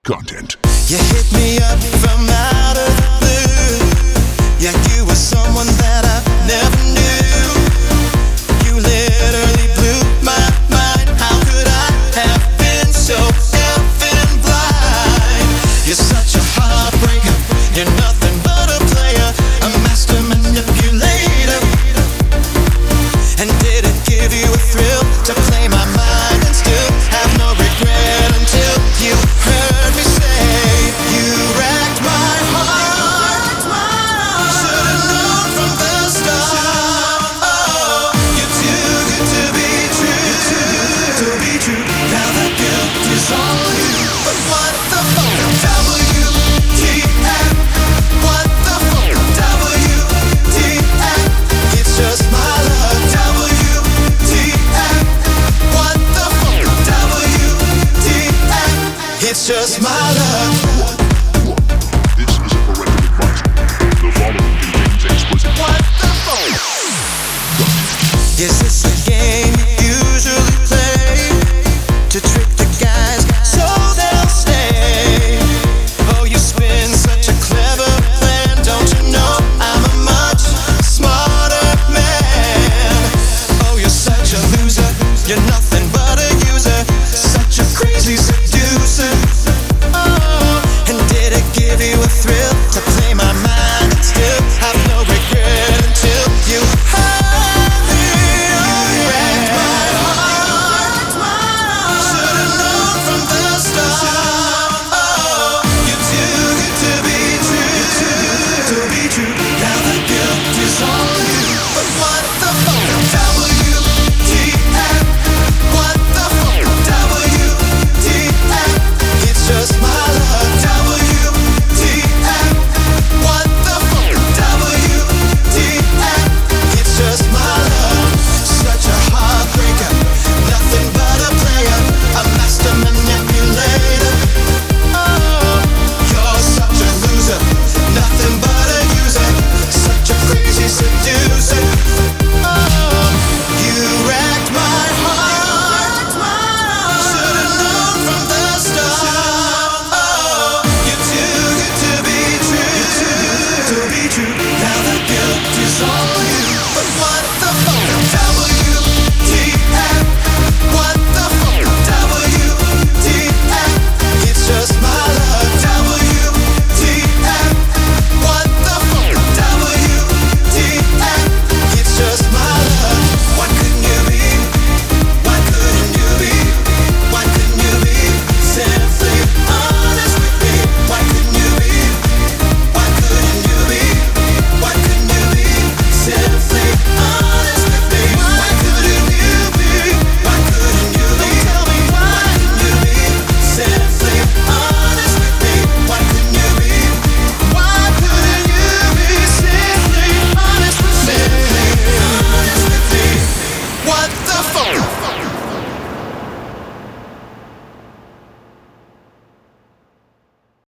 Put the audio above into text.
content. You hit me up from out of the blue. Yeah, you were someone that I never knew. You literally blew my mind. How could I have been so effing blind? You're such a heartbreaker. You're nothing but a player, a master manipulator. And did it give you a thrill to play my mind and still have no regret until you heard me say you wrecked my heart? Should've known from the start. Oh, you're too good to be true. Now the guilt is on you. But what the fuck? WTF? What the fuck? WTF? It's just my love. WTF? What the fuck? WTF? It's just my love. This is a parental advice. The following contains explicit. What the fuck? Is this a game you usually play to trick the guys so they'll stay? Oh, you spin such a clever plan. Don't you know I'm a much smarter man? Oh, you're such a loser. You're nothing but a user. Such a crazy seducer. Oh, and did it give you a thrill to play my mind and still have no regret until you heard me? You wrecked my heart. Should've known from the start. Oh, you're too good to be true. Now the guilt is on you. But what the fuck? WTF? What the fuck? WTF? It's just my love. WTF? What the fuck? WTF? It's just my love. Such a heartbreaker. Nothing but a player, a master manipulator. Oh, you're such a loser. Nothing but a user. Such a crazy seducer. Oh, you wrecked my heart. Should've known from the start. Oh, you're too good to be true. Now the guilt is on you. But what the fuck? WTF? What the fuck? WTF? It's just my love. WTF? What the fuck? WTF? It's just my love. Why couldn't you be? Why couldn't you be? Why couldn't you be simply honest with me? Why couldn't you be? Why couldn't you be? Why couldn't you be simply